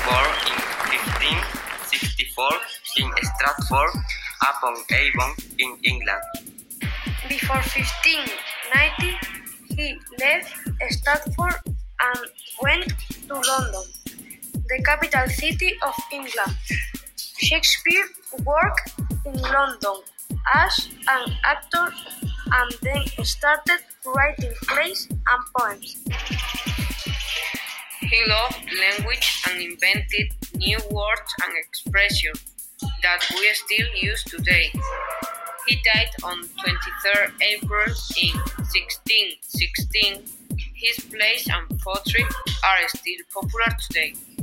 born in 1564 in Stratford-upon-Avon in England. Before 1590, he left Stratford and went to London, the capital city of England. Shakespeare worked in London as an actor and then started writing plays and poems. He loved language and invented new words and expressions that we still use today. He died on 23rd April in 1616. His plays and poetry are still popular today.